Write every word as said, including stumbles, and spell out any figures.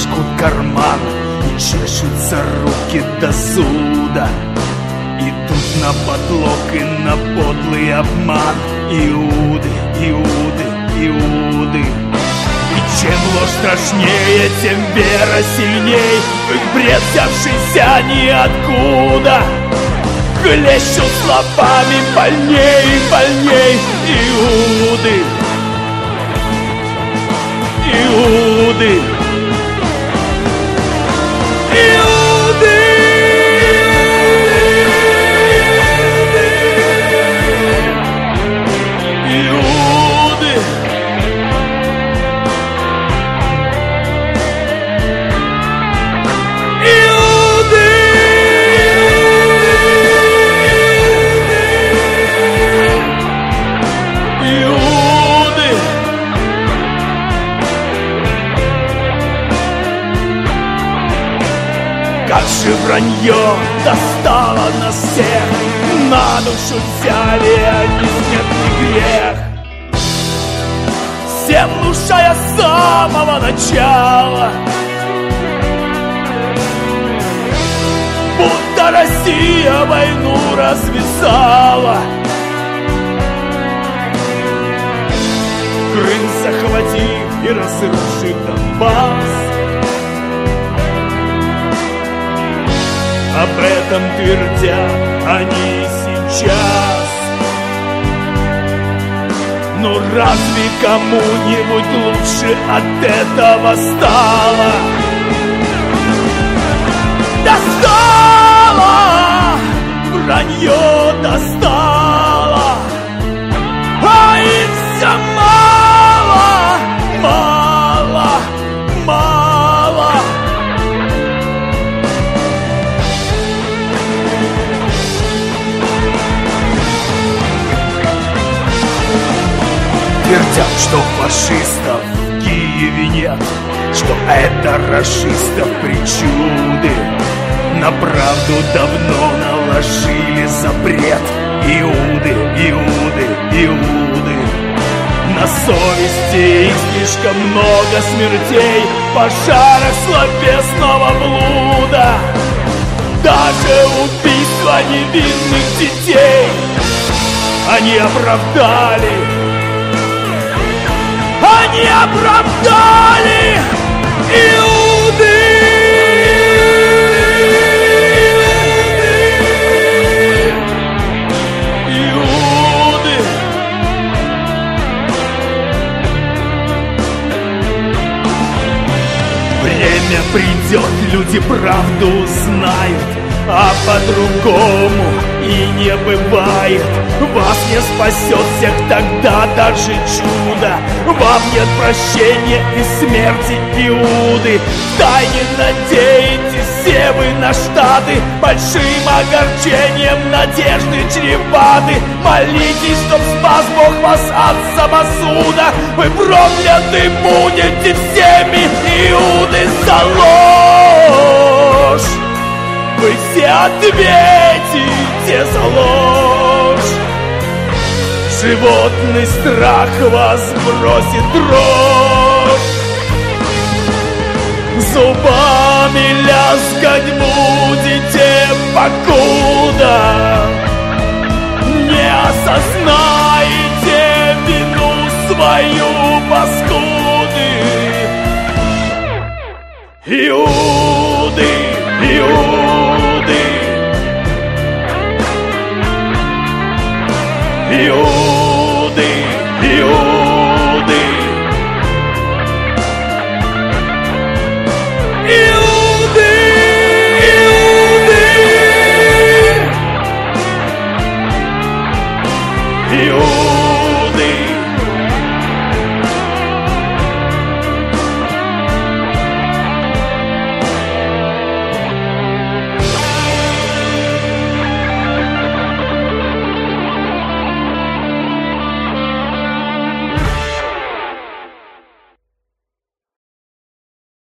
жгут карман и чешутся руки до зуда. Идут на подлог и на подлый обман. Иуды, Иуды, Иуды. И чем ложь страшнее, тем вера сильней. В их бред, взявшийся ниоткуда, хлещут словами больней, больней. Иуды, Иуды, Иуды. Как же вранье достало нас всех, на душу взяли они смертный грех, всем внушая с самого начала, будто Россия войну развязала. Крым захватив и разрушив Донбасс, об этом твердят они сейчас. Но разве кому-нибудь лучше от этого стало? Достало! Вранье достало! А их все мало, мало, мало. Твердят, что фашистов в Киеве нет, что это рашистов причуды. На правду давно наложили запрет. Иуды, Иуды, Иуды. На совести их слишком много смертей, пожарах словесного блуда, даже убийства невинных детей они оправдали. Они оправдали. Иуды. Иуды. Время придет, люди правду узнают, а по-другому и не бывает. Вас не спасет всех тогда даже чудо. Вам нет прощения и смерти Иуды. Втайне надеетесь все вы на Штаты, большим огорчением надежды чреваты. Молитесь, чтоб спас Бог вас от самосуда. Вы прокляты будете всеми, Иуды, за ложь. Вы все ответите за ложь. Животный страх вас бросит дрожь. Зубами лязгать будете, покуда не осознаете вину свою, паскуды. Иуды.